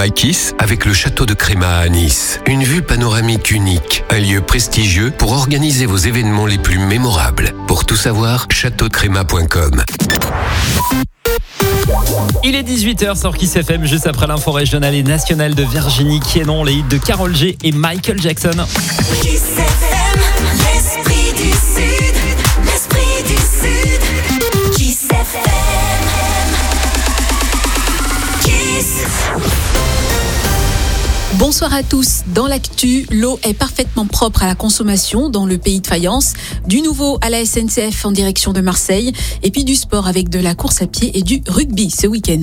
by Kiss avec le château de Créma à Nice. Une vue panoramique unique, un lieu prestigieux pour organiser vos événements les plus mémorables. Pour tout savoir, châteaudecréma.com. Il est 18h sur Kiss FM, juste après l'info régionale et nationale de Virginie Quénon, les hits de Karol G et Michael Jackson. Kiss FM, l'esprit du Sud, l'esprit du Sud. Kiss FM, Kiss. Bonsoir à tous. Dans l'actu, l'eau est parfaitement propre à la consommation dans le pays de Fayence. Du nouveau à la SNCF en direction de Marseille. Et puis du sport avec de la course à pied et du rugby ce week-end.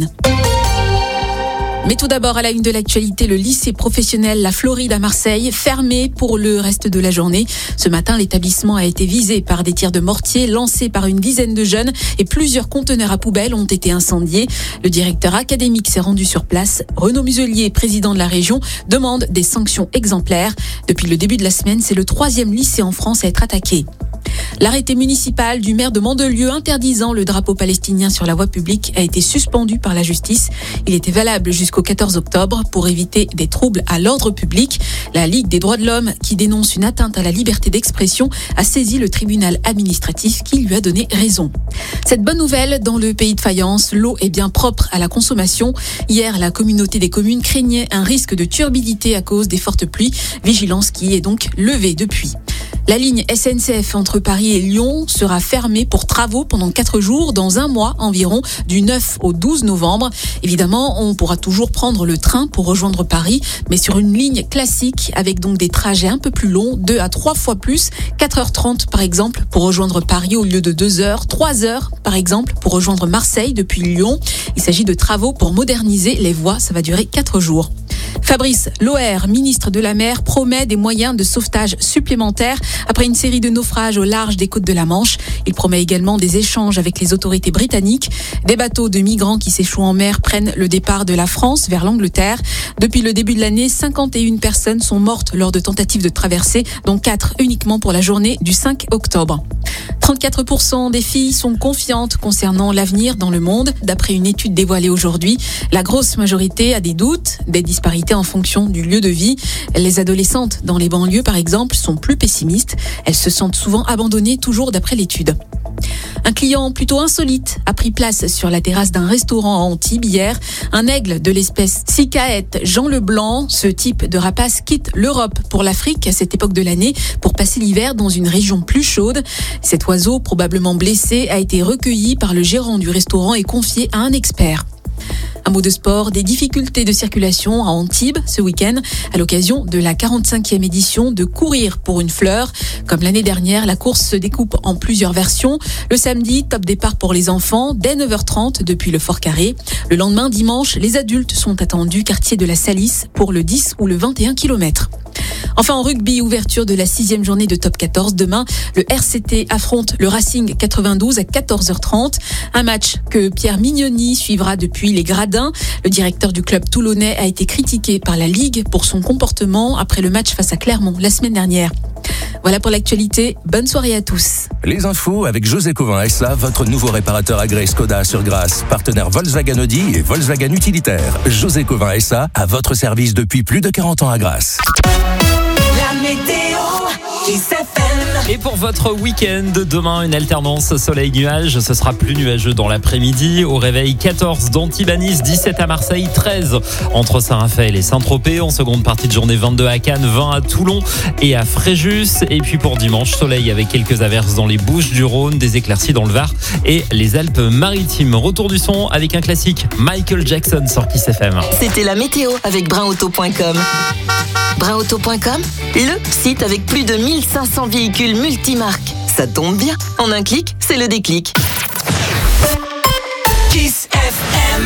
Mais tout d'abord, à la une de l'actualité, le lycée professionnel La Floride à Marseille, fermé pour le reste de la journée. Ce matin, l'établissement a été visé par des tirs de mortier lancés par une dizaine de jeunes et plusieurs conteneurs à poubelles ont été incendiés. Le directeur académique s'est rendu sur place. Renaud Muselier, président de la région, demande des sanctions exemplaires. Depuis le début de la semaine, c'est le 3e lycée en France à être attaqué. L'arrêté municipal du maire de Mandelieu interdisant le drapeau palestinien sur la voie publique a été suspendu par la justice. Il était valable jusqu'au 14 octobre pour éviter des troubles à l'ordre public. La Ligue des droits de l'homme, qui dénonce une atteinte à la liberté d'expression, a saisi le tribunal administratif qui lui a donné raison. Cette bonne nouvelle dans le pays de Fayence, l'eau est bien propre à la consommation. Hier, la communauté des communes craignait un risque de turbidité à cause des fortes pluies, vigilance qui est donc levée depuis. La ligne SNCF entre Paris et Lyon sera fermée pour travaux pendant 4 jours, dans un mois environ, du 9 au 12 novembre. Évidemment, on pourra toujours prendre le train pour rejoindre Paris, mais sur une ligne classique, avec donc des trajets un peu plus longs, 2 à 3 fois plus, 4h30 par exemple pour rejoindre Paris au lieu de 2h, 3h par exemple pour rejoindre Marseille depuis Lyon. Il s'agit de travaux pour moderniser les voies, ça va durer 4 jours. Fabrice Loher, ministre de la Mer, promet des moyens de sauvetage supplémentaires après une série de naufrages au large des côtes de la Manche. Il promet également des échanges avec les autorités britanniques. Des bateaux de migrants qui s'échouent en mer prennent le départ de la France vers l'Angleterre. Depuis le début de l'année, 51 personnes sont mortes lors de tentatives de traversée, dont 4 uniquement pour la journée du 5 octobre. 34% des filles sont confiantes concernant l'avenir dans le monde. D'après une étude dévoilée aujourd'hui, la grosse majorité a des doutes, des disparités en fonction du lieu de vie. Les adolescentes dans les banlieues, par exemple, sont plus pessimistes. Elles se sentent souvent abandonnées, toujours d'après l'étude. Un client plutôt insolite a pris place sur la terrasse d'un restaurant à Antibes hier. Un aigle de l'espèce Cicaette Jean Leblanc, ce type de rapace quitte l'Europe pour l'Afrique à cette époque de l'année pour passer l'hiver dans une région plus chaude. Cet oiseau, probablement blessé, a été recueilli par le gérant du restaurant et confié à un expert. Un mot de sport, des difficultés de circulation à Antibes ce week-end à l'occasion de la 45e édition de Courir pour une fleur. Comme l'année dernière, la course se découpe en plusieurs versions. Le samedi, top départ pour les enfants dès 9h30 depuis le Fort Carré. Le lendemain, dimanche, les adultes sont attendus quartier de la Salisse pour le 10 ou le 21 km. Enfin, en rugby, ouverture de la 6e journée de top 14. Demain, le RCT affronte le Racing 92 à 14h30. Un match que Pierre Mignoni suivra depuis les gradins. Le directeur du club toulonnais a été critiqué par la Ligue pour son comportement après le match face à Clermont la semaine dernière. Voilà pour l'actualité. Bonne soirée à tous. Les infos avec José Covin SA, votre nouveau réparateur agréé Skoda sur Grasse, partenaire Volkswagen Audi et Volkswagen Utilitaire. José Covin SA, à votre service depuis plus de 40 ans à Grasse. La météo, Kiss FM. Et pour votre week-end, demain, une alternance soleil-nuage. Ce sera plus nuageux dans l'après-midi. Au réveil, 14 d'Antibes à Nice, 17 à Marseille, 13 entre Saint-Raphaël et Saint-Tropez. En seconde partie de journée, 22 à Cannes, 20 à Toulon et à Fréjus. Et puis pour dimanche, soleil avec quelques averses dans les Bouches-du-Rhône, des éclaircies dans le Var et les Alpes-Maritimes. Retour du son avec un classique, Michael Jackson sur Kiss FM. C'était la météo avec brunauto.com. Brunauto.com, le site avec plus de 1500 véhicules multimarques. Ça tombe bien, en un clic, c'est le déclic. Kiss FM.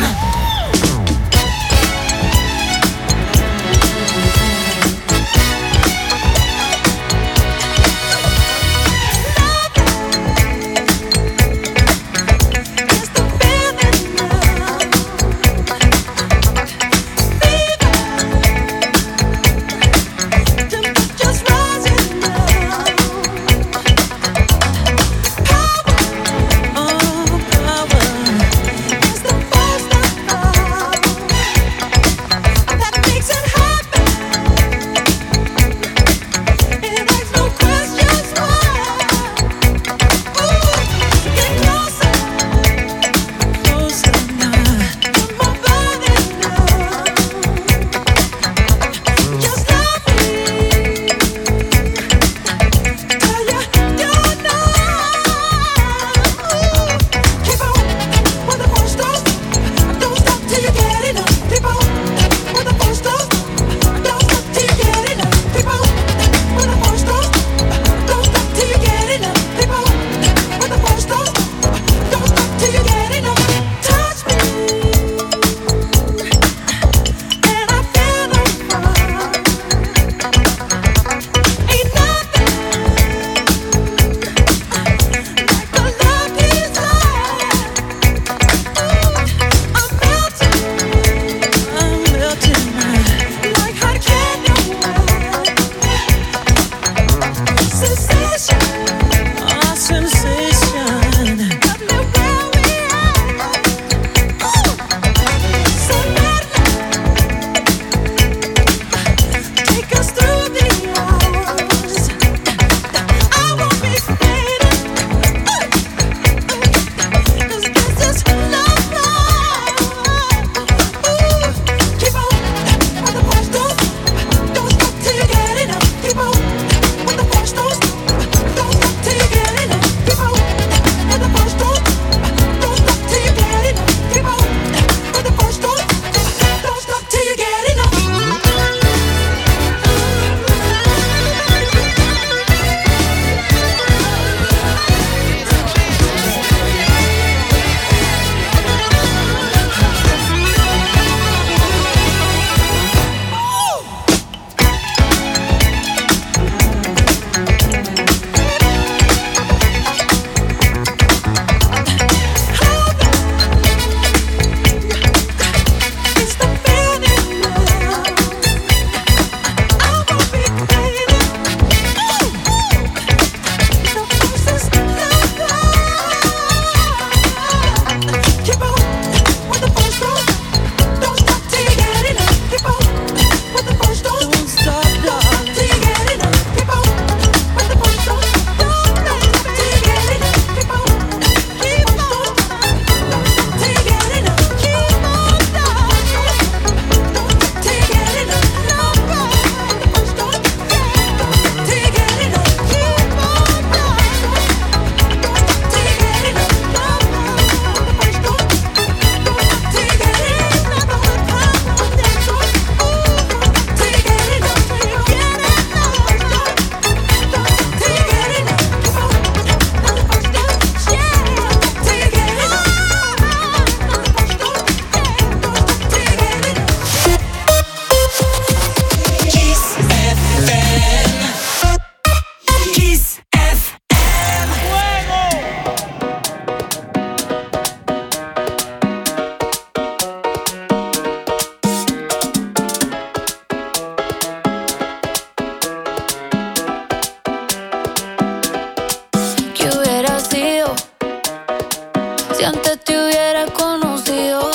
Si antes te hubiera conocido,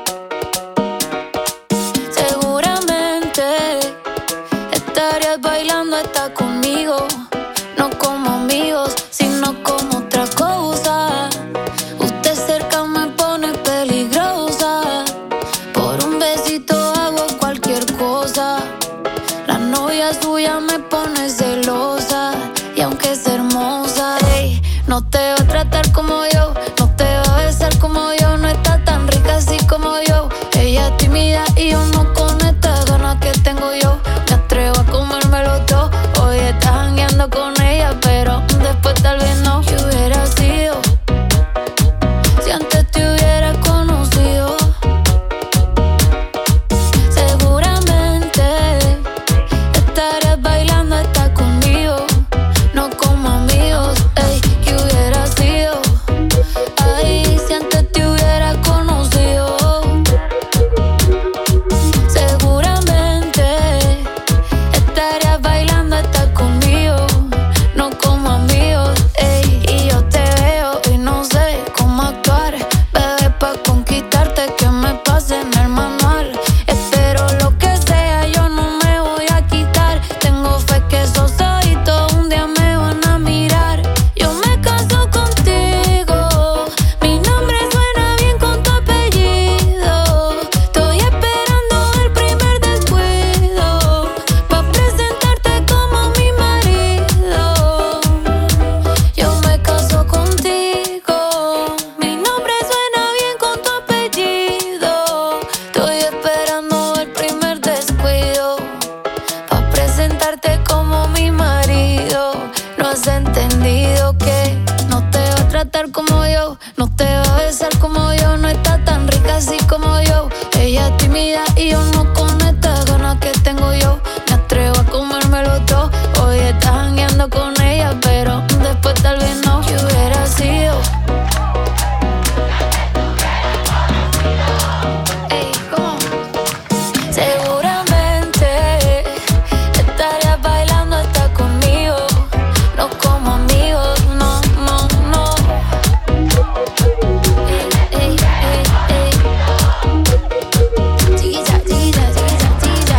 seguramente estarías bailando hasta conmigo. No como amigos, sino como otra cosa. Usted cerca me pone peligrosa. Por un besito hago cualquier cosa. La novia suya me pone celosa. Y aunque es hermosa, ey, no te va a tratar como yo, no te va a besar como yo, no está tan rica así como yo. Ella es tímida y yo no con estas ganas que tengo yo. Me atrevo a comérmelo todo. Hoy estás jangueando con ella, pero después tal vez no. ¿Qué hubiera sido si antes te hubiera conocido? Seguramente estarías bailando hasta conmigo. No como amigos, ey, ¿qué hubiera sido? Ay, si antes te hubiera conocido. Seguramente estarías bailando hasta conmigo. No como amigos, ey, y yo te veo y no sé cómo actuar. Bebé, pa' conquistarte que me pase en el manual. Espero lo que sea, yo no me voy a quitar. Tengo fe que esos ojitos un día me van a mirar. Yo me caso contigo, mi nombre suena bien con tu apellido. Estoy esperando el primer descuido pa' presentarte como mi marido. Yo me caso contigo, mi nombre suena bien con tu apellido. Estoy esperando el primer descuido pa' presentarte como mi marido. No has entendido que no te va a tratar como yo, no te va a besar como yo, no está tan rica así como yo. Ella es tímida y yo no con estas ganas que tengo yo. Me atrevo a comérmelo todo. Hoy estás jangueando con ella, pero después tal vez no. ¿Qué hubiera sido? Ey, ¿cómo? Seguramente estarías bailando hasta conmigo. No como amigos, no, no, no. Ey, ey, ey, ey. Chiquilla, chiquilla, chiquilla, chiquilla.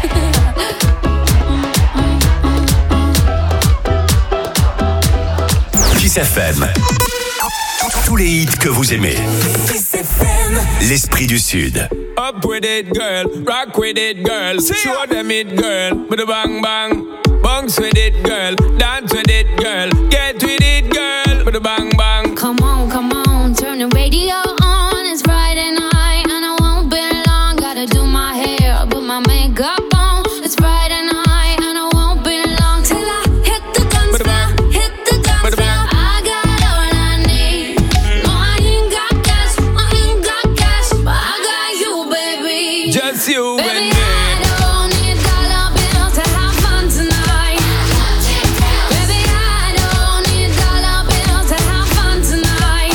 Kiss FM. Tous les hits que vous aimez. Kiss FM. L'Esprit du Sud. Up with it, girl. Rock with it, girl. Show them it, girl. With a bang bang. Bounce with it, girl. Dance with it, girl. Get with it, girl. With a bang bang. Come on, turn the radio on. It's Friday night and I won't be long. Gotta do my hair, put my makeup on. It's Friday night and I won't be long till I hit the dance floor, hit the dance floor. I got all I need. No, I ain't got cash, but I got you, baby. Just you and Baby, me. I don't need dollar bills to have fun tonight. Baby, I don't need dollar bills to have fun tonight.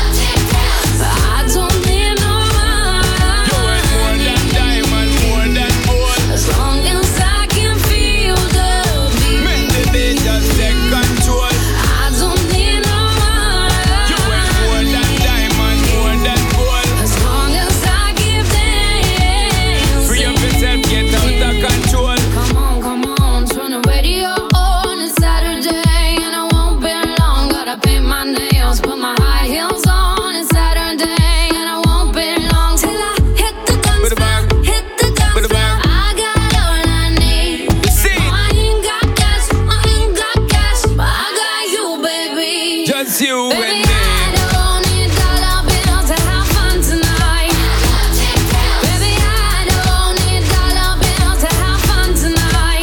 I don't need no You ain't more money. than diamond, more than gold. As long as I can feel the Make the beat. beat just take control. I don't need no You ain't more money. than diamond, more than gold. As long as I keep Free up dancing. yourself, get out of control. Come on, turn the radio on. It's Saturday and I won't be long. Gotta paint my nails, put my high heels on. It's Saturday and I won't be long till I hit the dance With a bang. floor, hit the dance With a floor. bang. I got all I need. See. No, I ain't got cash, but I got you, baby. Just you and Baby, me. I don't need dollar bills to have fun tonight. Baby, I don't need dollar bills to have fun tonight.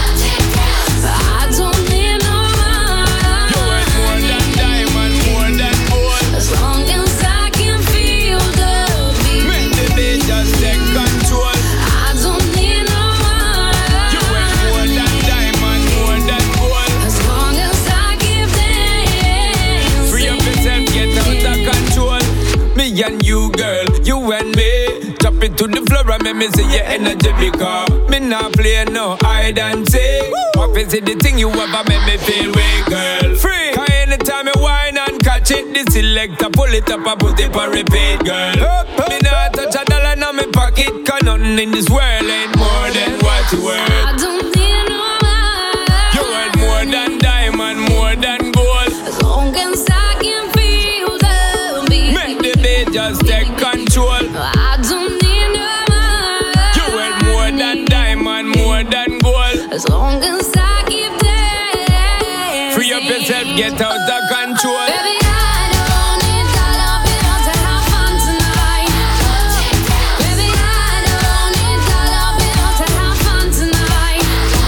I don't need no You ain't more than money. diamond, more than gold. As long as I can feel the Make the beat. beat just take control. I don't need no You ain't more money. than diamond, more than gold. As long as I keep dancing. Free up yourself, get out of control. Me and you, girl, you and me. Drop it to the floor and make me see your energy because me not play no hide and seek. What is it the thing you ever make me feel way, girl? Free. Cause anytime you whine and catch Watch it, the selector, pull it up, I put it on repeat, girl. Me not touch a dollar in my pocket, cause nothing in this world ain't more than what you worth. I don't need no man. You worth more than diamond, more than gold. As long as I can feel the beat. Make the beat just take control. I don't need no man. You worth more than diamond, more than gold. As long as I keep dancing. Free up yourself, get out of control. Baby, I don't need dollar bills to have fun tonight. Baby, I don't need dollar bills to have fun tonight.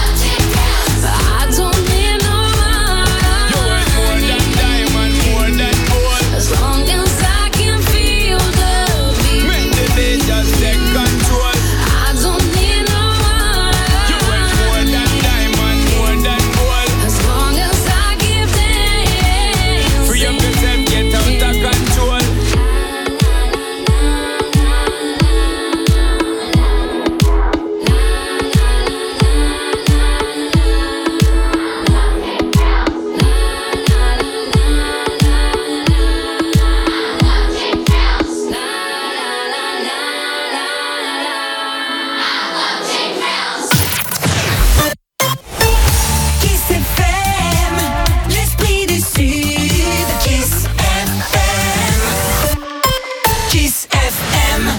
I don't need no You worth more money. than diamond, more than gold. As long as I can feel the Make beat. the beat just take control. I don't need no You worth more money. than diamond, more than gold. As long as I keep dancing. Free up yourself, get out of control. Kiss FM, l'esprit du Sud. Kiss FM. Kiss FM.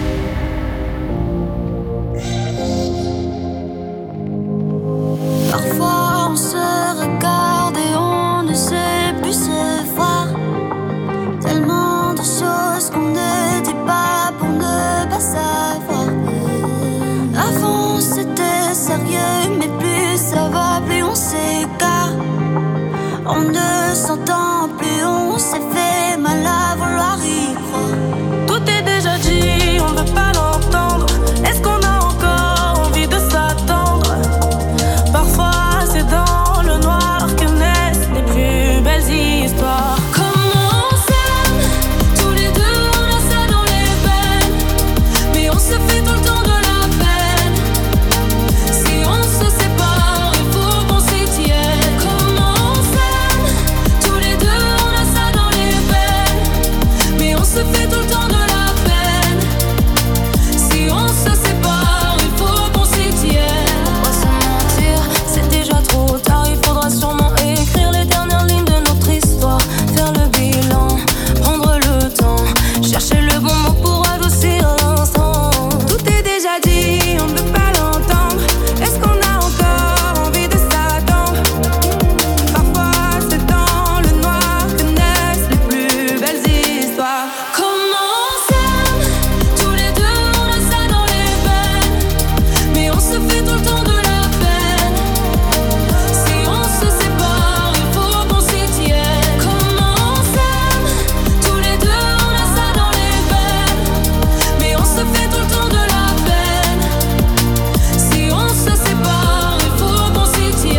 Parfois on se regarde et on ne sait plus se voir. Tellement de choses qu'on ne dit pas pour ne pas savoir. Avant c'était sérieux, mais plus ça va, plus on s'égare. On ne s'entend plus, on s'est fait mal à vouloir y croire. Tout est déjà dit, on veut pas l'entendre. Est-ce qu'on a encore envie de s'attendre? Parfois c'est dans le noir que naissent les plus belles histoires. Comment on s'aime, tous les deux on a ça dans les veines. Mais on se fait tout le temps de la peine. Si on se sépare, il faut qu'on s'y tienne. Comment on s'aime, tous les deux on a ça dans les veines. Mais on se fait tout le temps de la peine. Si on se sépare, il faut qu'on s'y tienne. Pourquoi se mentir, c'est déjà trop tard. Il faudra sûrement écrire les dernières lignes de notre histoire. Faire le bilan, prendre le temps. Chercher le bon mot pour adoucir l'instant. Tout est déjà dit, on ne peut pas l'entendre. Est-ce qu'on a encore envie de s'attendre? Parfois c'est dans le noir que naissent les plus belles histoires. Comment on s'aime, tous les deux on a ça dans les veines. Mais on se fait tout le temps de la peine. Si on se sépare, il faut qu'on s'y tienne. Comment on s'aime, tous les deux on a ça dans les veines. Mais on se fait tout le temps de la peine. Si on se sépare, il faut qu'on s'y tienne.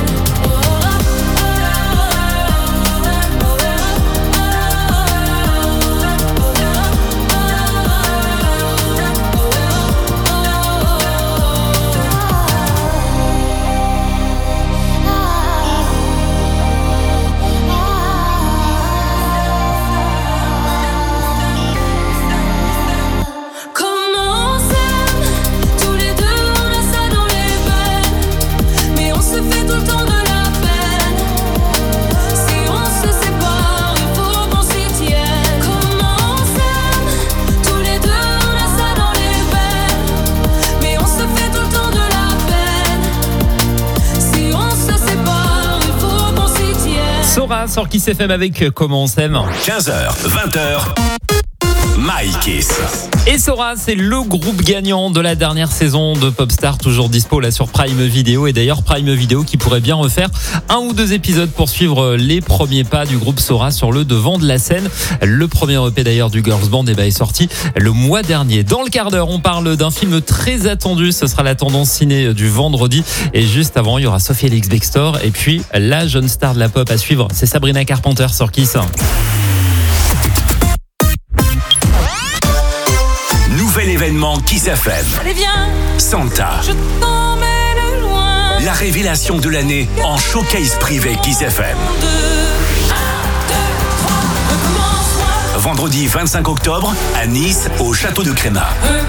Comment on s'aime, tous les deux on a ça dans les veines. Mais on se fait tout le temps de la peine. Si on se sépare, il faut qu'on s'y tienne. Comment on s'aime, tous les deux on a ça dans les veines. Mais on se fait tout le temps de la peine. Si on se sépare, il faut qu'on s'y tienne. Sora sur Kiss FM avec Comment on s'aime. 15h, 20h. My Kiss. Et Sora, c'est le groupe gagnant de la dernière saison de Popstar, toujours dispo là sur Prime Video. Et d'ailleurs Prime Video qui pourrait bien refaire un ou deux épisodes pour suivre les premiers pas du groupe Sora sur le devant de la scène. Le premier EP d'ailleurs du Girls Band est sorti le mois dernier. Dans le quart d'heure, on parle d'un film très attendu. Ce sera la tendance ciné du vendredi. Et juste avant, il y aura Sophie Ellis-Bextor. Et puis la jeune star de la pop à suivre, c'est Sabrina Carpenter sur Kiss. Nouvel événement Kiss FM. Allez viens, Santa. je t'emmène loin. La révélation de l'année en showcase privé Kiss FM. 2, 1, 2, 3. vendredi 25 octobre, à Nice, au Château de Crémat.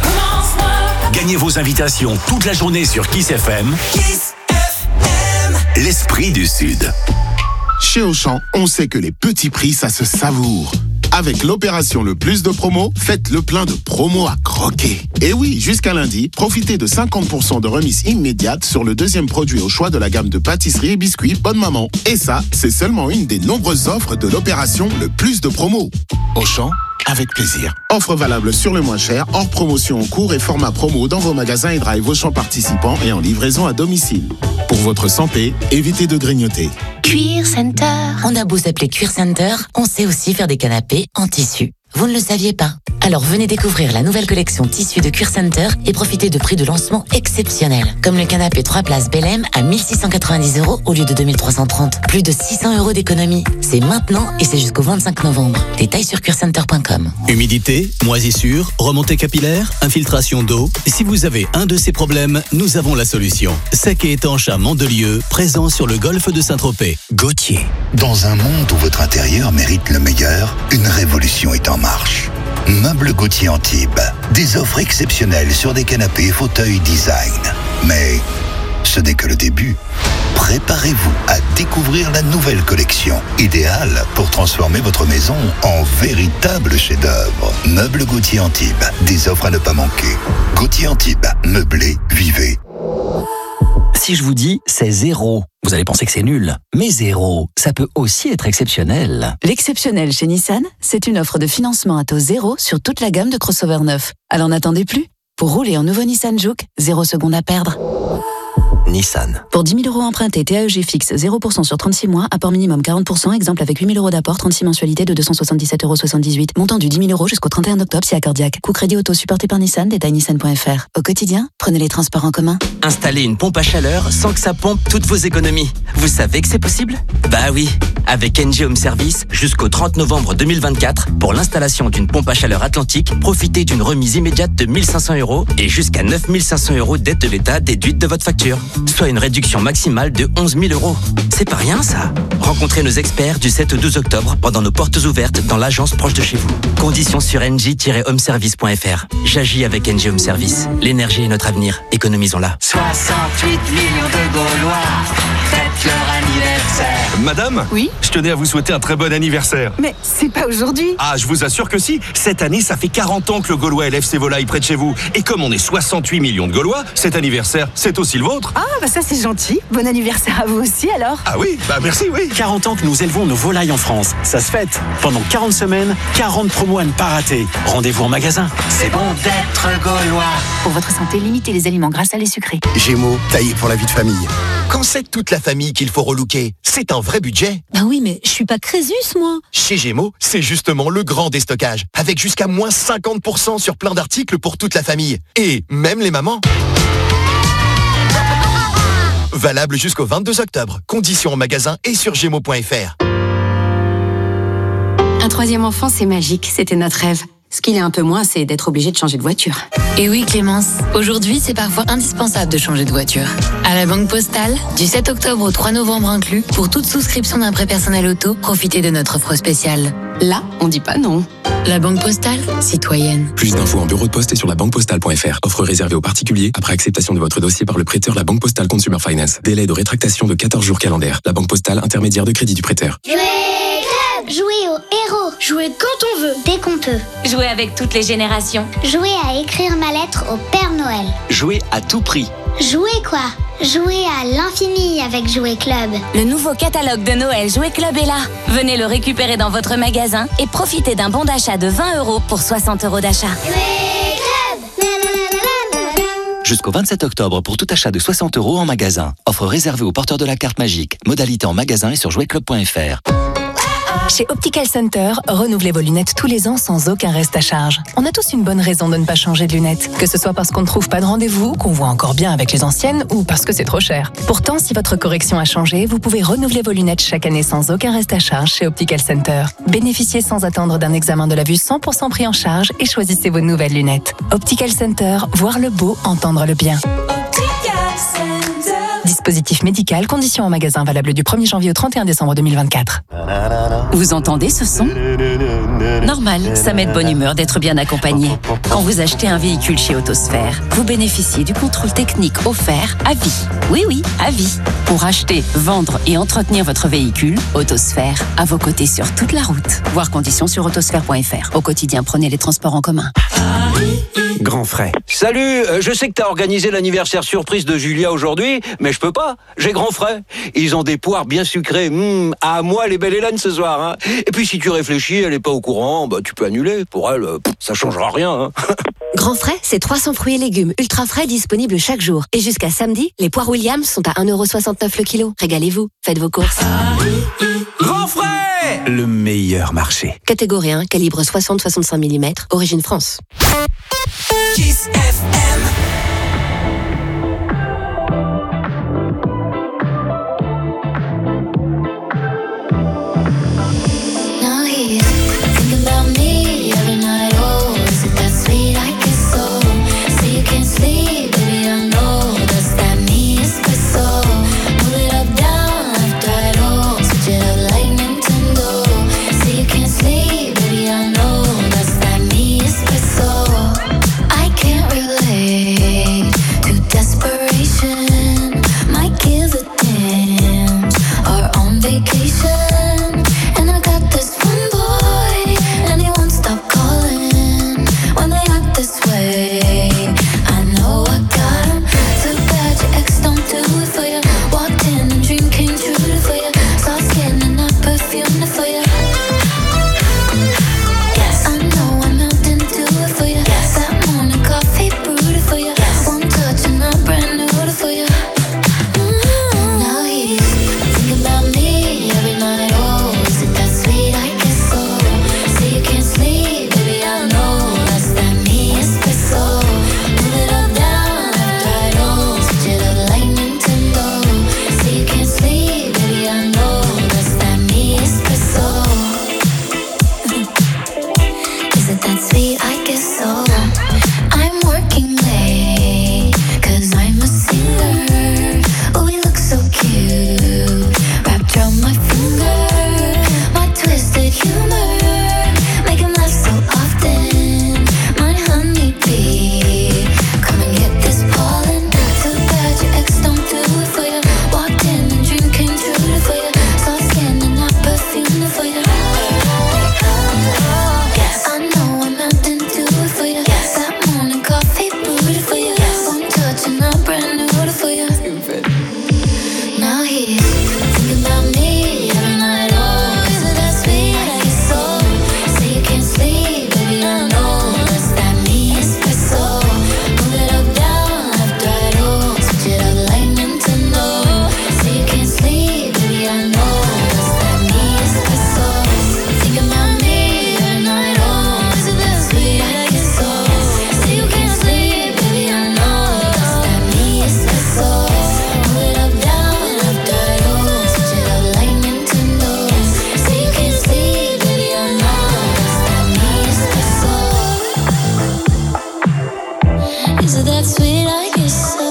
Gagnez vos invitations toute la journée sur Kiss FM. Kiss FM. L'esprit du Sud. Chez Auchan, on sait que les petits prix, ça se savoure. Avec l'opération Le Plus de Promo, faites le plein de promos à croquer. Et oui, jusqu'à lundi, profitez de 50% de remise immédiate sur le deuxième produit au choix de la gamme de pâtisseries et biscuits Bonne Maman. Et ça, c'est seulement une des nombreuses offres de l'opération Le Plus de Promo. Auchan, avec plaisir. Offre valable sur le moins cher, hors promotion en cours et format promo dans vos magasins et drive Auchan participants et en livraison à domicile. Pour votre santé, évitez de grignoter. Cuir Center. On a beau s'appeler Cuir Center, on sait aussi faire des canapés en tissu. Vous ne le saviez pas? Alors venez découvrir la nouvelle collection tissu de Cuir Center et profitez de prix de lancement exceptionnels. Comme le canapé 3 places Bellem à 1690 € au lieu de 2330. Plus de 600 € d'économie. C'est maintenant et c'est jusqu'au 25 novembre. Détails sur cuircenter.com. Humidité, moisissure, remontée capillaire, infiltration d'eau. Si vous avez un de ces problèmes, nous avons la solution. Sec et étanche à Mandelieu, présent sur le golfe de Saint-Tropez. Gauthier. Dans un monde où votre intérieur mérite le meilleur, une révolution est en marche. Meubles Gauthier Antibes. Des offres exceptionnelles sur des canapés et fauteuils design. Mais ce n'est que le début. Préparez-vous à découvrir la nouvelle collection, idéale pour transformer votre maison en véritable chef-d'œuvre. Meubles Gauthier Antibes. Des offres à ne pas manquer. Gauthier Antibes. Meublé, vivez. Si je vous dis c'est zéro, vous allez penser que c'est nul. Mais zéro, ça peut aussi être exceptionnel. L'exceptionnel chez Nissan, c'est une offre de financement à taux zéro sur toute la gamme de crossover neuf. Alors n'attendez plus. Pour rouler en nouveau Nissan Juke, 0 secondes à perdre. Nissan. Pour 10 000 € empruntés, TAEG fixe 0% sur 36 mois, apport minimum 40%, exemple avec 8 000 € d'apport, 36 mensualités de 277,78 €. Montant du 10 000 € jusqu'au 31 octobre si accordiaque. Coût crédit auto supporté par Nissan, détail nissan.fr. Au quotidien, prenez les transports en commun. Installez une pompe à chaleur sans que ça pompe toutes vos économies. Vous savez que c'est possible? Bah oui, avec NG Home Service, jusqu'au 30 novembre 2024, pour l'installation d'une pompe à chaleur Atlantique, profitez d'une remise immédiate de 1 500 € et jusqu'à 9 500 € d'aide de l'État déduite de votre facture. Soit une réduction maximale de 11 000 €. C'est pas rien, ça. Rencontrez nos experts du 7 au 12 octobre pendant nos portes ouvertes dans l'agence proche de chez vous. Conditions sur ng-homeservice.fr. J'agis avec NG Home Service. L'énergie est notre avenir. Économisons-la. 68 millions de Gaulois fêtent leur anniversaire. Madame? Oui? Je tenais à vous souhaiter un très bon anniversaire. Mais c'est pas aujourd'hui. Ah, je vous assure que si. Cette année, ça fait 40 ans que le Gaulois élève ses volailles près de chez vous. Et comme on est 68 millions de Gaulois, cet anniversaire, c'est aussi le vôtre. Ah, bah ça c'est gentil. Bon anniversaire à vous aussi alors. Ah oui, bah merci, oui. 40 ans que nous élevons nos volailles en France. Ça se fête. Pendant 40 semaines, 40 promos à ne pas rater. Rendez-vous en magasin. C'est bon d'être Gaulois. Pour votre santé, limitez les aliments gras, salés, sucrés. Gémeaux, taillé pour la vie de famille. Quand c'est toute la famille qu'il faut relooker, c'est un vrai budget. Bah oui, mais je suis pas Crésus, moi. Chez Gémeaux, c'est justement le grand déstockage, avec jusqu'à moins 50% sur plein d'articles pour toute la famille. Et même les mamans. Valable jusqu'au 22 octobre. Conditions en magasin et sur gémeaux.fr. Un troisième enfant, c'est magique. C'était notre rêve. Ce qu'il est un peu moins, c'est d'être obligé de changer de voiture. Et oui, Clémence, aujourd'hui, c'est parfois indispensable de changer de voiture. À la Banque Postale, du 7 octobre au 3 novembre inclus, pour toute souscription d'un prêt personnel auto, profitez de notre offre spéciale. Là, on dit pas non. La Banque Postale, citoyenne. Plus d'infos en bureau de poste et sur labanquepostale.fr. Offre réservée aux particuliers après acceptation de votre dossier par le prêteur La Banque Postale Consumer Finance. Délai de rétractation de 14 jours calendaires. La Banque Postale, intermédiaire de crédit du prêteur. Jouer au héros. Jouer quand on veut. Dès qu'on peut. Jouer avec toutes les générations. Jouer à écrire ma lettre au Père Noël. Jouer à tout prix. Jouer quoi? Jouer à l'infini avec Jouer Club. Le nouveau catalogue de Noël Jouer Club est là. Venez le récupérer dans votre magasin et profitez d'un bon d'achat de 20 € pour 60 € d'achat. Jouer Club. Jusqu'au 27 octobre pour tout achat de 60 € en magasin. Offre réservée aux porteurs de la carte magique. Modalité en magasin et sur jouetclub.fr. Chez Optical Center, renouvelez vos lunettes tous les ans sans aucun reste à charge. On a tous une bonne raison de ne pas changer de lunettes. Que ce soit parce qu'on ne trouve pas de rendez-vous, qu'on voit encore bien avec les anciennes ou parce que c'est trop cher. Pourtant, si votre correction a changé, vous pouvez renouveler vos lunettes chaque année sans aucun reste à charge chez Optical Center. Bénéficiez sans attendre d'un examen de la vue 100% pris en charge et choisissez vos nouvelles lunettes. Optical Center, voir le beau, entendre le bien. Optical Center. Dispositif médical, conditions en magasin valable du 1er janvier au 31 décembre 2024. Vous entendez ce son ? Normal, ça met de bonne humeur d'être bien accompagné. Quand vous achetez un véhicule chez Autosphère, vous bénéficiez du contrôle technique offert à vie. Oui, à vie. Pour acheter, vendre et entretenir votre véhicule, Autosphère, à vos côtés sur toute la route. Voir conditions sur autosphère.fr. Au quotidien, prenez les transports en commun. Grand frais. Salut, je sais que t'as organisé l'anniversaire surprise de Julia aujourd'hui, mais je peux pas, j'ai grand frais. Ils ont des poires bien sucrées, à moi les belles Hélène ce soir. Hein. Et puis si tu réfléchis, elle est pas au courant, bah tu peux annuler. Pour elle, ça changera rien. Hein. Grand frais, c'est 300 fruits et légumes ultra frais disponibles chaque jour. Et jusqu'à samedi, les poires Williams sont à 1,69€ le kilo. Régalez-vous, faites vos courses. Grand frais, le meilleur marché. Catégorie 1, calibre 60-65 mm, origine France. Kiss FM. Now he's thinking about me every night. Oh, is it that sweet? I guess so. Say you can't sleep, baby. I know that's that me espresso. Move it up, down, left, right. Oh, switch it up like Nintendo. Say you can't sleep, baby. I know that's that me espresso. I can't relate to desperation. Might give a damn. Or on vacation. And I got this one boy, and he won't stop calling when they act this way. I know I got him. Too bad your ex don't do it for you. Walked in and dream came true for you. Soft skin and I perfumed for you. Yes, I know I'm out and do it for you. Yes, that morning coffee brewed for you. Yes, one touch and I'm brand new for you. Now he's thinking about me every night. Oh, is it that sweet? I guess so. Say you can't sleep, baby. I know that's that me espresso. Move it up, down, left, right. Oh, switch it up like Nintendo. Say you can't sleep, baby. I know that's that me espresso. Is it that sweet? I guess so. I'm working late, 'cause I'm a singer. Oh, we look so cute, wrapped around my finger. My twisted humor, make him laugh so often. My honeybee, come and get this pollen. Too bad your ex don't do it for you. Walked in and dream came true for you. Soft skin and I perfume for you. Yes, I know I'm out and do it for you. Yes, that morning coffee brewed for you. Yes, one touch and I'm brand new for you. Now he's thinking about me every night. Oh, is it that sweet? I guess so. Say you can't sleep, baby. I know that's that me espresso. Move it up, down, left, right. Oh, switch it up like Nintendo. Say you can't sleep, baby. I know that's that me espresso. Thinking about me every night. Oh, is it that sweet? I guess so. Say you can't sleep, baby. I know that's that me espresso. Move it up, down, left, right. Oh, switch it up like Nintendo. Say you can't sleep, baby. I know that's that me espresso. Is it that sweet? I guess so.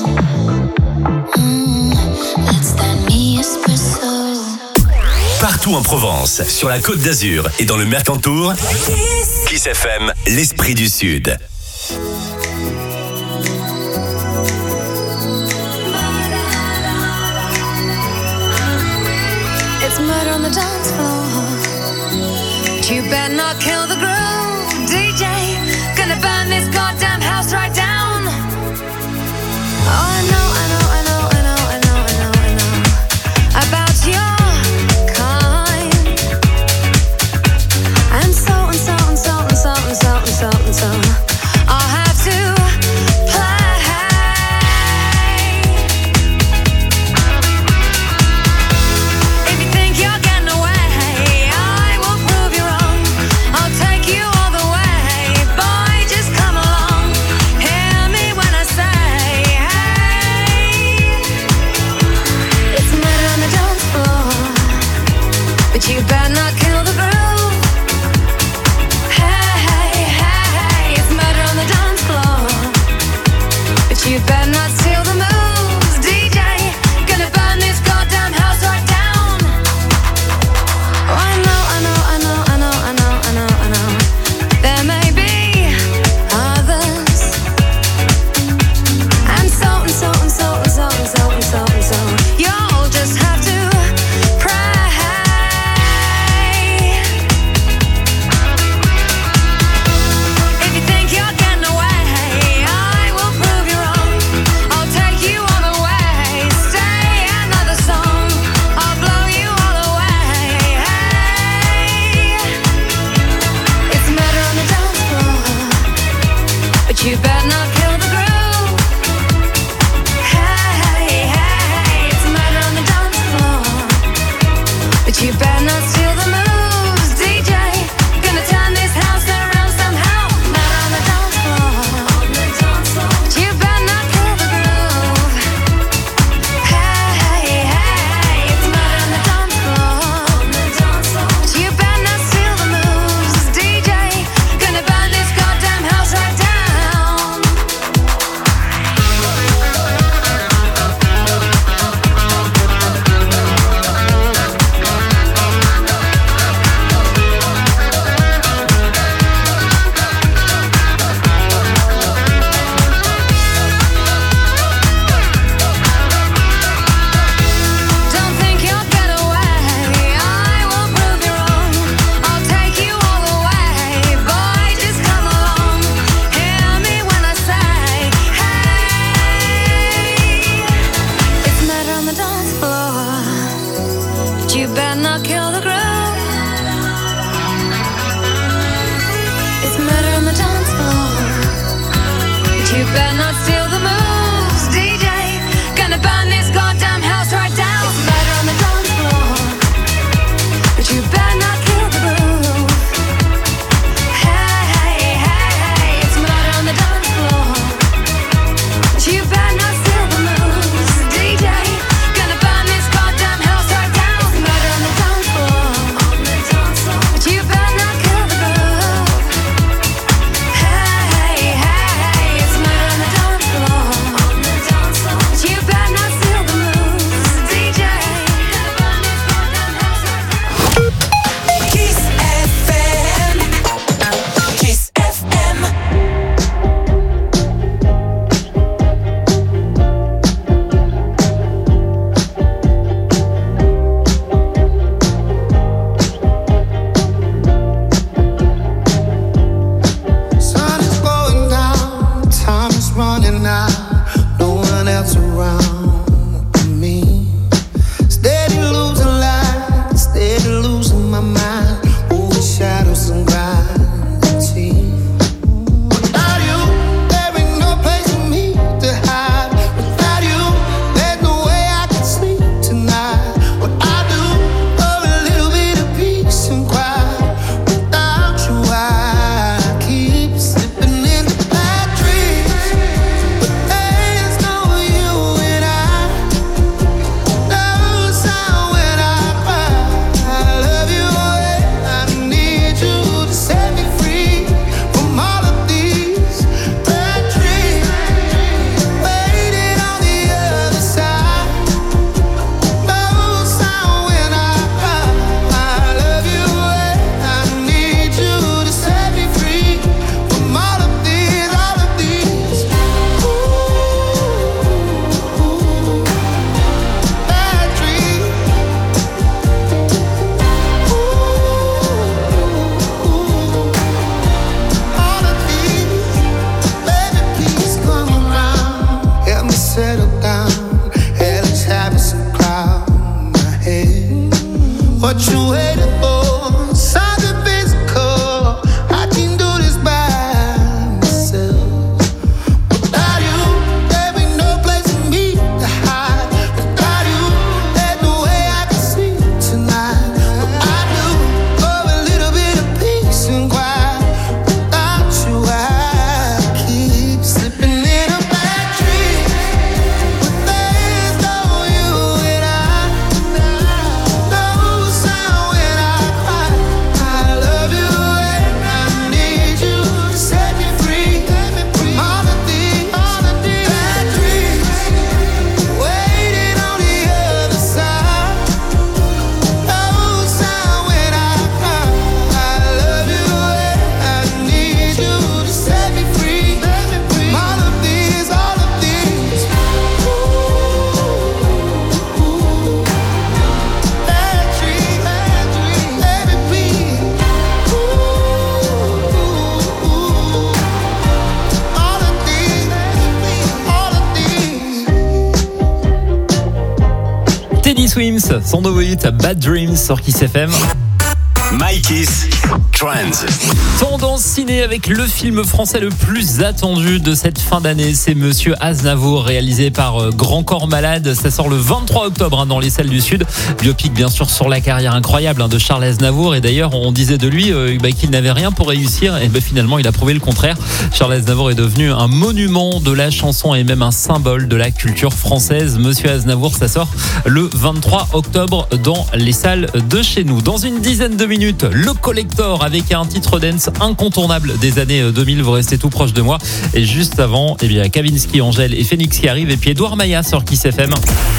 That's that me espresso. Partout en Provence, sur la Côte d'Azur et dans le Mercantour, Kiss FM, l'esprit du Sud. It's murder on the dance floor. But you better not kill the groove, DJ. Gonna burn this goddamn house right down. Oh, I know about your kind. And so I'll have to if you think you're getting away, I will prove you wrong. I'll take you all the way. Kiss, son nouveau hit Bad Dreams sur Kiss FM. My Kiss Trends. Tendance ciné avec le film français le plus attendu de cette fin d'année, c'est Monsieur Aznavour, réalisé par Grand Corps Malade. Ça sort le 23 octobre dans les salles du Sud. Biopic bien sûr sur la carrière incroyable de Charles Aznavour. Et d'ailleurs on disait de lui qu'il n'avait rien pour réussir. Et finalement il a prouvé le contraire. Charles Aznavour est devenu un monument de la chanson et même un symbole de la culture française. Monsieur Aznavour, ça sort le 23 octobre dans les salles de chez nous. Dans une dizaine de minutes, le Collector avec un titre dance incontournable des années 2000. Vous restez tout proche de moi. Et juste avant, Kavinsky, Angèle et Phoenix qui arrivent. Et puis Edouard Maillat sur Kiss FM.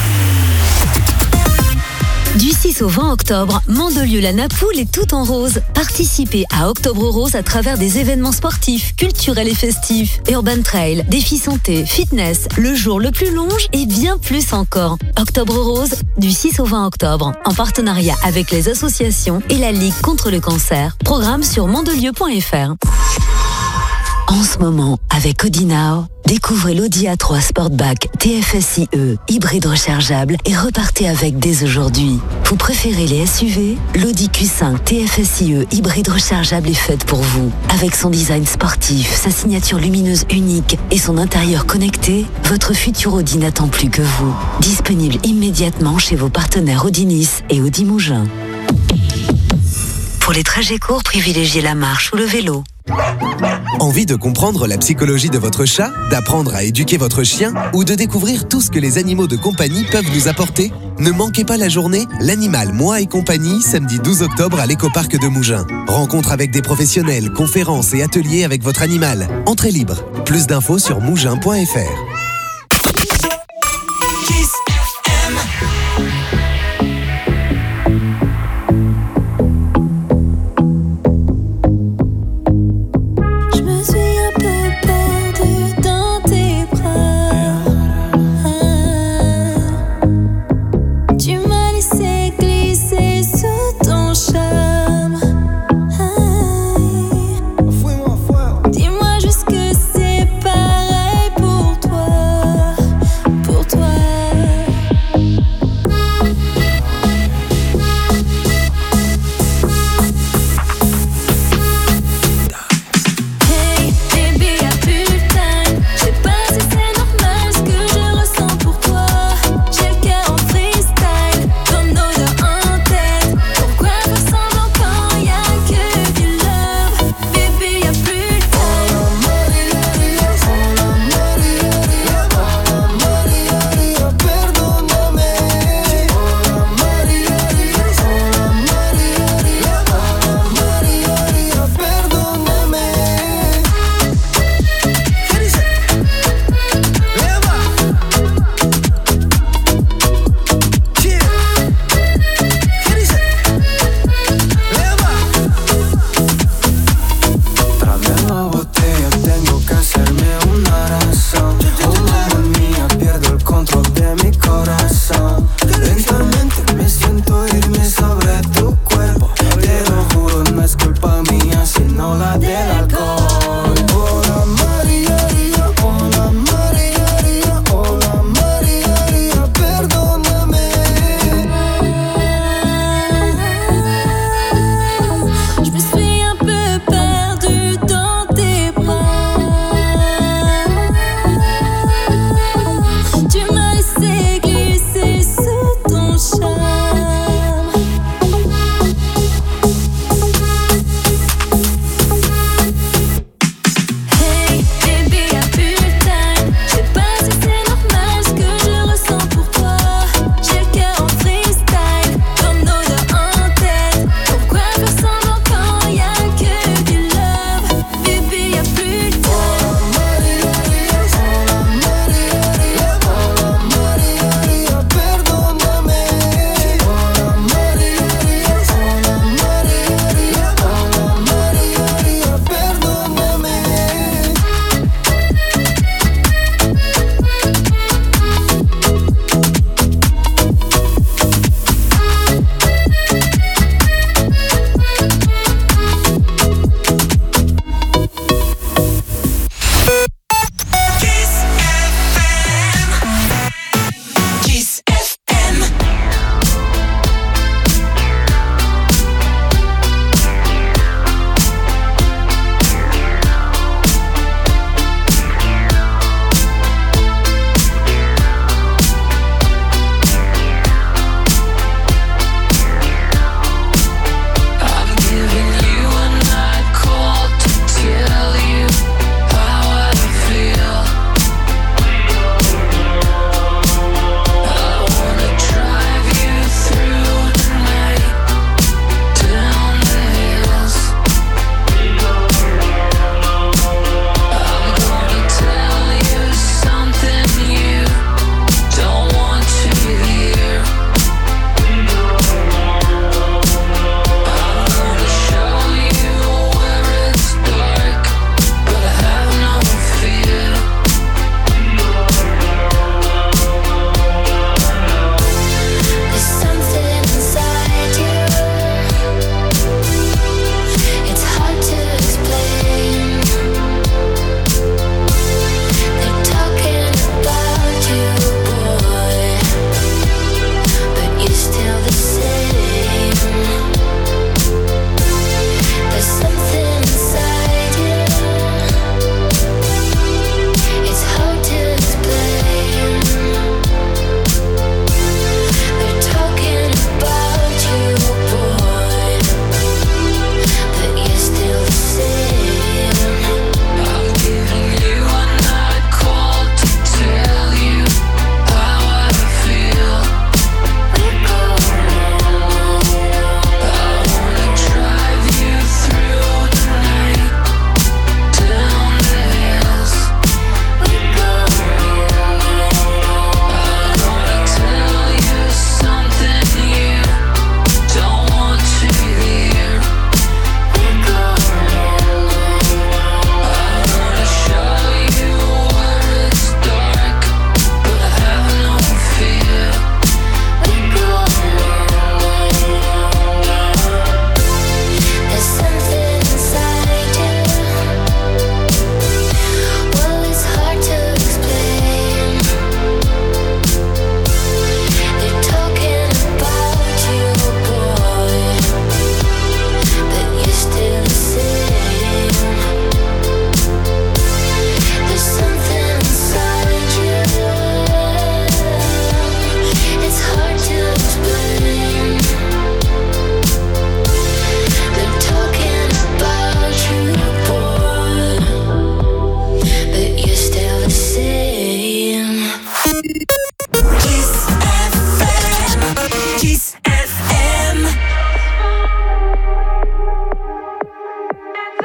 Du 6 au 20 octobre, Mandelieu-la Napoule est tout en rose. Participez à Octobre Rose à travers des événements sportifs, culturels et festifs, urban trail, défis santé, fitness, le jour le plus long et bien plus encore. Octobre Rose, du 6 au 20 octobre, en partenariat avec les associations et la Ligue contre le cancer. Programme sur mandelieu.fr. En ce moment, avec Audinao, découvrez l'Audi A3 Sportback TFSIe, hybride rechargeable et repartez avec dès aujourd'hui. Vous préférez les SUV? L'Audi Q5 TFSIe hybride rechargeable est faite pour vous. Avec son design sportif, sa signature lumineuse unique et son intérieur connecté, votre futur Audi n'attend plus que vous. Disponible immédiatement chez vos partenaires Audi Nice et Audi Mougins. Pour les trajets courts, privilégiez la marche ou le vélo. Envie de comprendre la psychologie de votre chat, d'apprendre à éduquer votre chien ou de découvrir tout ce que les animaux de compagnie peuvent nous apporter? Ne manquez pas la journée L'Animal, moi et compagnie, samedi 12 octobre à l'écoparc de Mougins. Rencontre avec des professionnels, conférences et ateliers avec votre animal. Entrée libre. Plus d'infos sur mougins.fr. Dis-moi juste que c'est pareil pour toi.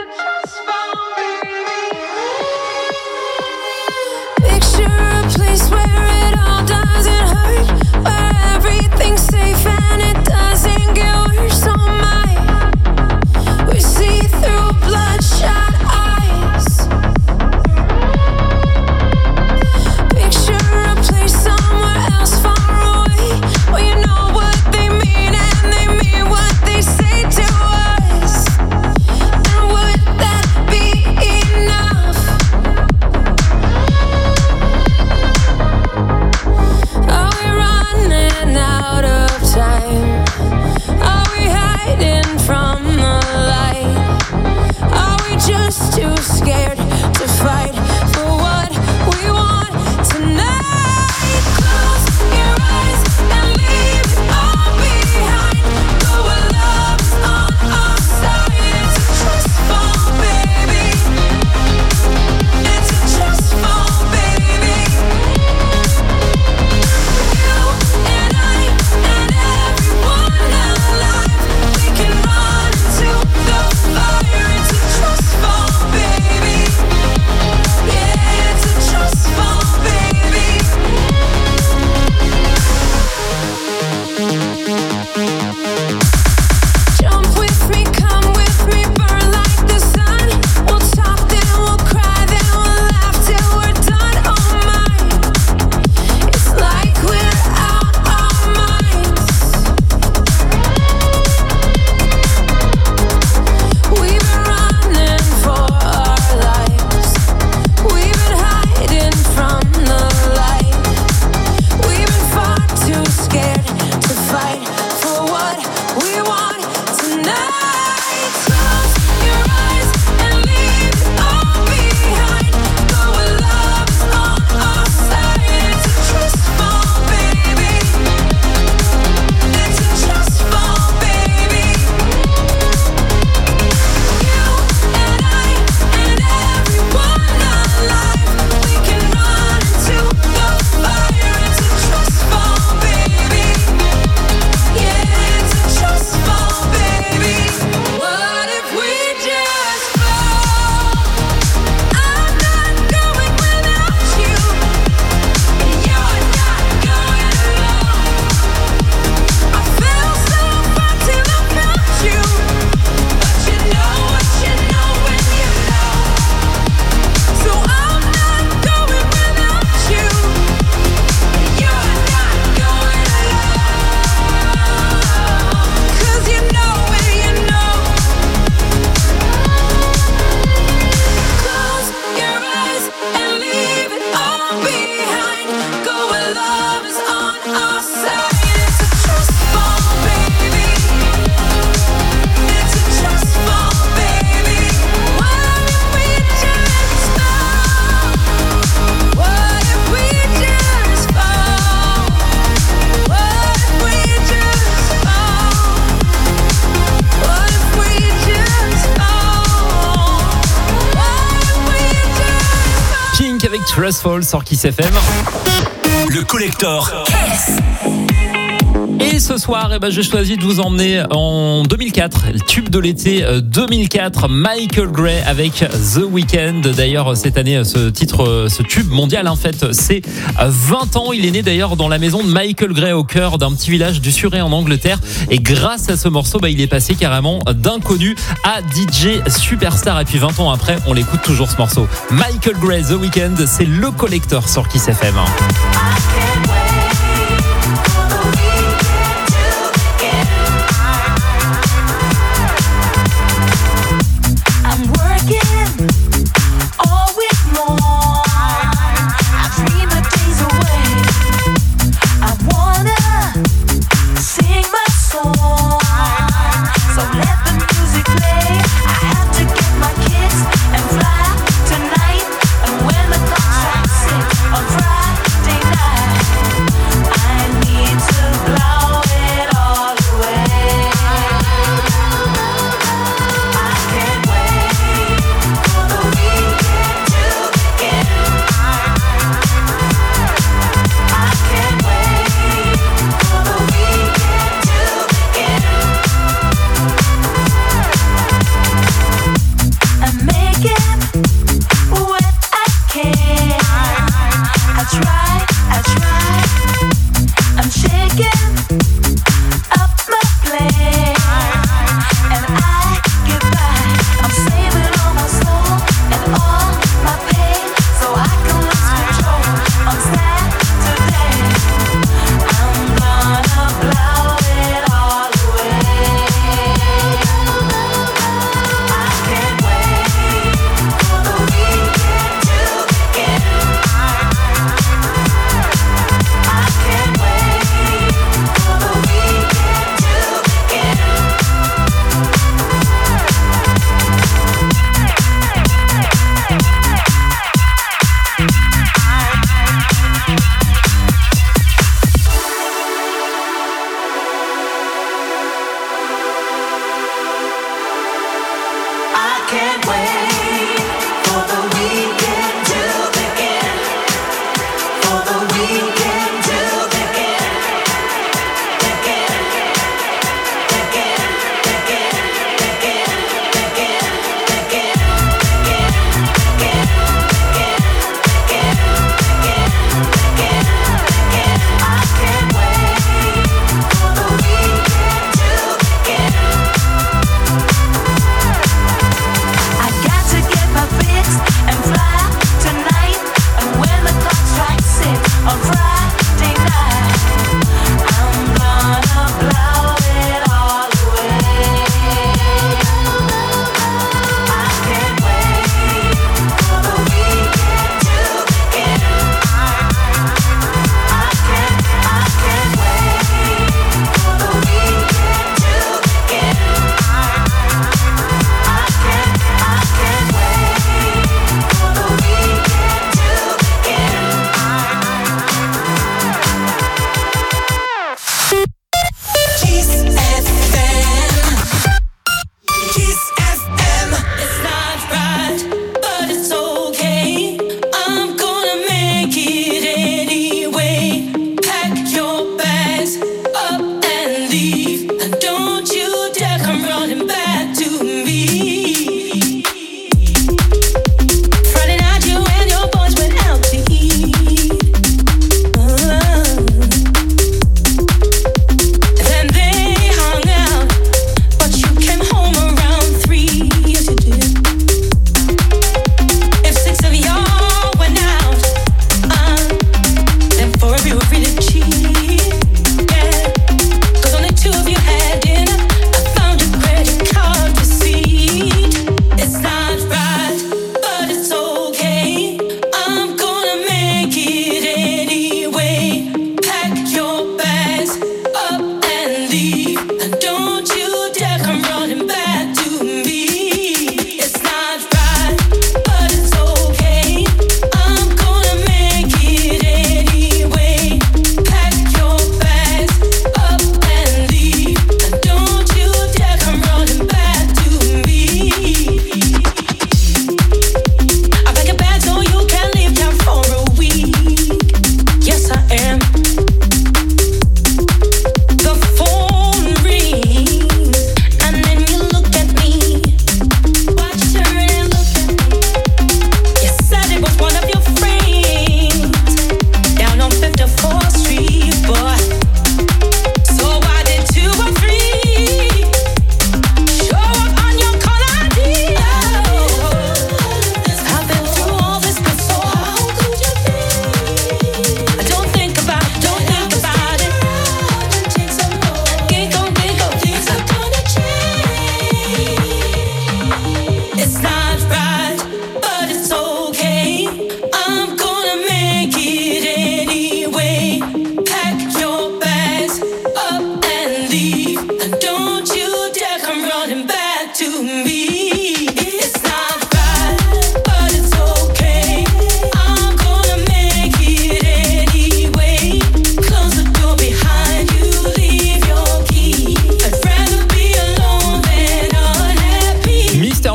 Trustful sur Kiss FM. Le collector. Et ce soir, j'ai choisi de vous emmener en 2004, le tube de l'été 2004, Michael Gray avec The Weeknd. D'ailleurs, cette année, ce tube mondial, en fait, c'est 20 ans. Il est né d'ailleurs dans la maison de Michael Gray au cœur d'un petit village du Surrey en Angleterre. Et grâce à ce morceau, il est passé carrément d'inconnu à DJ superstar. Et puis 20 ans après, on l'écoute toujours ce morceau. Michael Gray, The Weeknd, c'est le collector sur Kiss FM.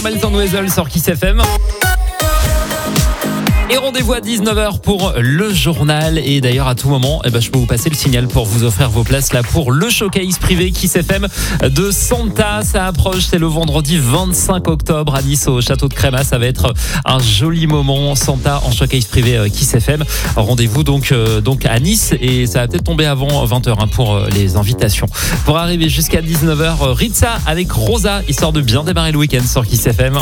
Melton Weasel sur Kiss FM. Et rendez-vous à 19h pour le journal. Et d'ailleurs, à tout moment, je peux vous passer le signal pour vous offrir vos places là pour le showcase privé Kiss FM de Santa. Ça approche, c'est le vendredi 25 octobre à Nice au château de Crémat. Ça va être un joli moment. Santa en showcase privé Kiss FM. Rendez-vous donc à Nice et ça va peut-être tomber avant 20h pour les invitations. Pour arriver jusqu'à 19h, Ritza avec Rosa, histoire de bien démarrer le week-end sur Kiss FM.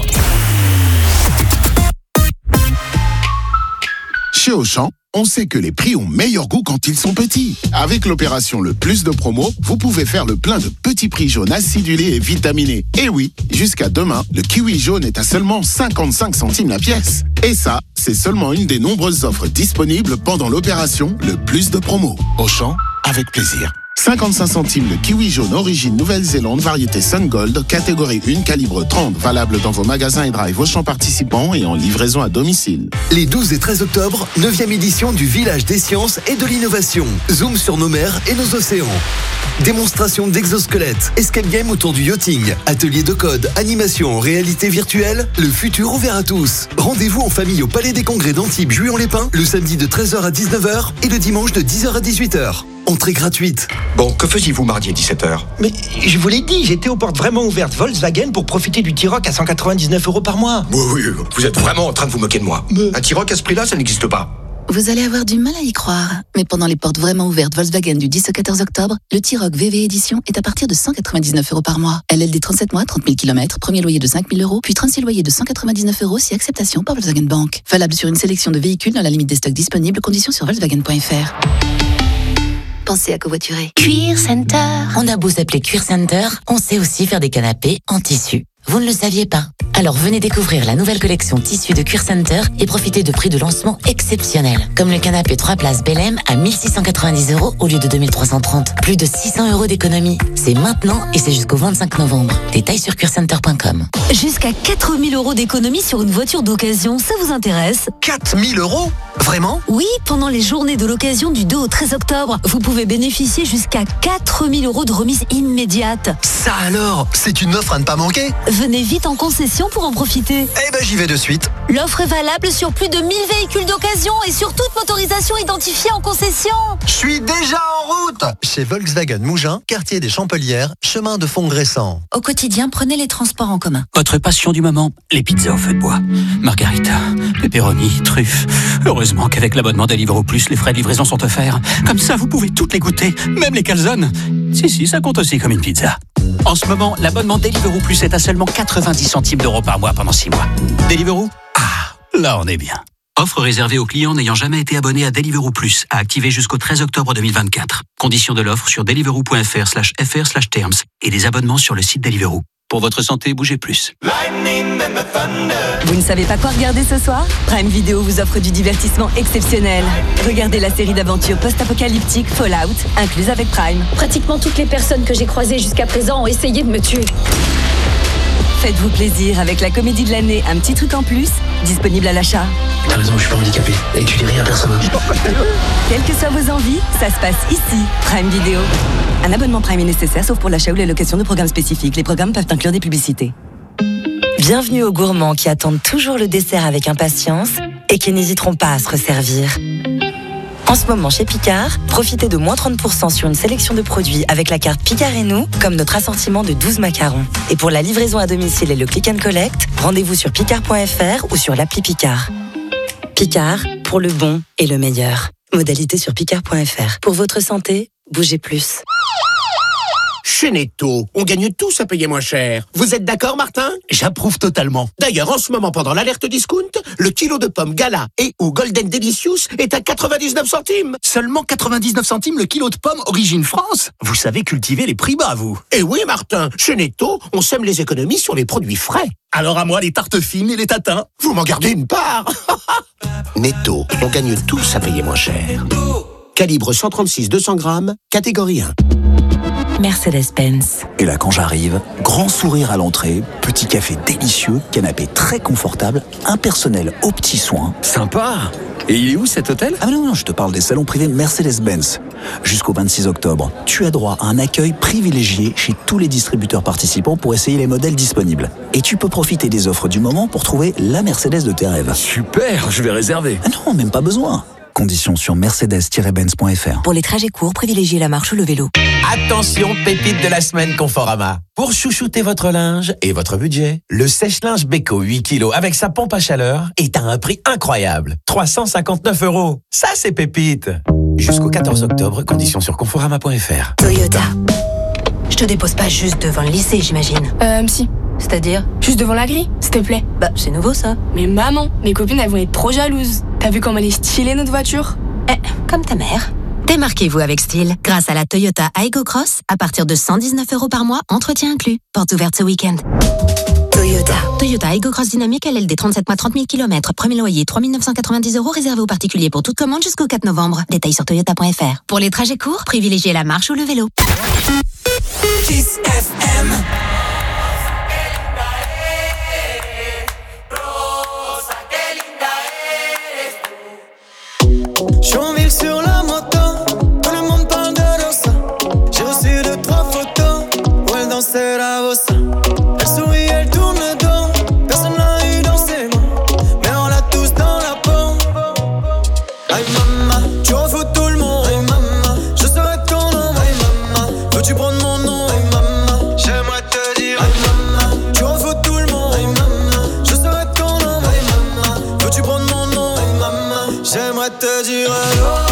Chez Auchan, on sait que les prix ont meilleur goût quand ils sont petits. Avec l'opération Le Plus de Promo, vous pouvez faire le plein de petits prix jaunes acidulés et vitaminés. Et oui, jusqu'à demain, le kiwi jaune est à seulement 55 centimes la pièce. Et ça, c'est seulement une des nombreuses offres disponibles pendant l'opération Le Plus de Promo. Auchan, avec plaisir. 55 centimes le kiwi jaune origine Nouvelle-Zélande, variété Sun Gold, catégorie 1, calibre 30, valable dans vos magasins et drive Auchan participants et en livraison à domicile. Les 12 et 13 octobre, 9e édition du Village des Sciences et de l'Innovation. Zoom sur nos mers et nos océans. Démonstration d'exosquelettes, escape game autour du yachting, atelier de code, animation en réalité virtuelle, le futur ouvert à tous. Rendez-vous en famille au Palais des Congrès d'Antibes, Juillan-les-Pins, le samedi de 13h à 19h et le dimanche de 10h à 18h. Entrée gratuite. Bon, que faisiez-vous mardi à 17h? Mais je vous l'ai dit, j'étais aux portes vraiment ouvertes Volkswagen pour profiter du T-Roc à 199 € par mois. Oui, vous êtes vraiment en train de vous moquer de moi. Un T-Roc à ce prix-là, ça n'existe pas. Vous allez avoir du mal à y croire, mais pendant les portes vraiment ouvertes Volkswagen du 10 au 14 octobre, le T-Roc VV Edition est à partir de 199 € par mois. LLD 37 mois, 30 000 km, premier loyer de 5 000 €, puis 36 loyers de 199 € si acceptation par Volkswagen Bank. Valable sur une sélection de véhicules dans la limite des stocks disponibles, conditions sur Volkswagen.fr. Pensez à covoiturer. Cuir Center. On a beau s'appeler Cuir Center, on sait aussi faire des canapés en tissu. Vous ne le saviez pas? Alors venez découvrir la nouvelle collection tissu de Cuir Center et profitez de prix de lancement exceptionnels. Comme le canapé 3 places Belém à 1690 € au lieu de 2330. Plus de 600 € d'économie. C'est maintenant et c'est jusqu'au 25 novembre. Détails sur cuircenter.com. Jusqu'à 4 000 € d'économie sur une voiture d'occasion, ça vous intéresse? 4 000 €? Vraiment? Oui, pendant les journées de l'occasion du 2 au 13 octobre, vous pouvez bénéficier jusqu'à 4 000 € de remise immédiate. Ça alors, c'est une offre à ne pas manquer. Venez vite en concession pour en profiter. Eh ben j'y vais de suite. L'offre est valable sur plus de 1000 véhicules d'occasion et sur toute motorisation identifiée en concession. Je suis déjà en route. Chez Volkswagen Mougins, quartier des Champelières, chemin de Font-Gressant. Au quotidien, prenez les transports en commun. Votre passion du moment, les pizzas au feu de bois. Margarita, pepperoni, truffes. Heureusement qu'avec l'abonnement Deliveroo Plus, les frais de livraison sont offerts. Comme ça, vous pouvez toutes les goûter, même les calzones. Si, ça compte aussi comme une pizza. En ce moment, l'abonnement Deliveroo Plus est à seulement 90 centimes d'euros par mois pendant 6 mois. Deliveroo? Ah, là on est bien. Offre réservée aux clients n'ayant jamais été abonnés à Deliveroo Plus, à activer jusqu'au 13 octobre 2024. Conditions de l'offre sur deliveroo.fr/fr/terms et des abonnements sur le site Deliveroo. Pour votre santé, bougez plus. Vous ne savez pas quoi regarder ce soir? Prime Video vous offre du divertissement exceptionnel. Regardez la série d'aventures post-apocalyptique Fallout, incluse avec Prime. Pratiquement toutes les personnes que j'ai croisées jusqu'à présent ont essayé de me tuer. Faites-vous plaisir avec la comédie de l'année Un petit truc en plus, disponible à l'achat. T'as raison, je suis pas handicapé. Et tu dis rien à personne. Quelles que soient vos envies, ça se passe ici. Prime Video. Un abonnement Prime est nécessaire sauf pour l'achat ou la location de programmes spécifiques. Les programmes peuvent inclure des publicités. Bienvenue aux gourmands qui attendent toujours le dessert avec impatience et qui n'hésiteront pas à se resservir. En ce moment chez Picard, profitez de moins 30% sur une sélection de produits avec la carte Picard et nous, comme notre assortiment de 12 macarons. Et pour la livraison à domicile et le click and collect, rendez-vous sur picard.fr ou sur l'appli Picard. Picard, pour le bon et le meilleur. Modalité sur picard.fr. Pour votre santé, bougez plus. Chez Netto, on gagne tous à payer moins cher. Vous êtes d'accord, Martin? J'approuve totalement. D'ailleurs, en ce moment, pendant l'alerte discount, le kilo de pommes Gala et ou Golden Delicious est à 99 centimes. Seulement 99 centimes le kilo de pommes origine France? Vous savez cultiver les prix bas, vous. Eh oui, Martin, chez Netto, on sème les économies sur les produits frais. Alors à moi les tartes fines et les tatins. Vous m'en gardez une part. Netto, on gagne tous à payer moins cher. Calibre 136-200 grammes, catégorie 1. Mercedes-Benz. Et là, quand j'arrive, grand sourire à l'entrée, petit café délicieux, canapé très confortable, un personnel aux petits soins. Sympa. Et il est où cet hôtel? Ah non, je te parle des salons privés Mercedes-Benz. Jusqu'au 26 octobre, tu as droit à un accueil privilégié chez tous les distributeurs participants pour essayer les modèles disponibles. Et tu peux profiter des offres du moment pour trouver la Mercedes de tes rêves. Super, je vais réserver. Ah non, même pas besoin. Conditions sur mercedes-benz.fr. Pour les trajets courts, privilégiez la marche ou le vélo. Attention, pépite de la semaine Conforama. Pour chouchouter votre linge et votre budget, le sèche-linge Beko 8 kg avec sa pompe à chaleur est à un prix incroyable. 359 €. Ça, c'est pépite. Jusqu'au 14 octobre, conditions sur conforama.fr. Toyota. Je te dépose pas juste devant le lycée, j'imagine. Si. C'est-à-dire? Juste devant la grille, s'il te plaît. Bah, c'est nouveau ça. Mais maman, mes copines, elles vont être trop jalouses. T'as vu comme elle est stylée, notre voiture? Comme ta mère. Démarquez-vous avec style grâce à la Toyota Aygo Cross à partir de 119 € par mois, entretien inclus. Porte ouverte ce week-end. Toyota Aygo Cross Dynamique LLD 37 mois 30 000 km. Premier loyer 3 990 € réservé aux particuliers pour toute commande jusqu'au 4 novembre. Détails sur toyota.fr. Pour les trajets courts, privilégiez la marche ou le vélo. Kiss FM. Chonville sur la moto, tout le monde parle de Rosa. J'ai reçu 2-3 photos où elle dansait la bossa. Elle sourit, elle tourne le dos, personne n'a eu dans ses mains, mais on l'a tous dans la peau. Aïe maman, tu refous tout le monde. Aïe maman, je serai ton nom. Aïe maman, veux-tu prendre mon nom? Aïe maman, j'aimerais te dire. Aïe maman, tu refous tout le monde. Aïe maman, je serai ton nom. Aïe maman, veux-tu prendre mon nom? Aïe maman, j'aimerais te dire.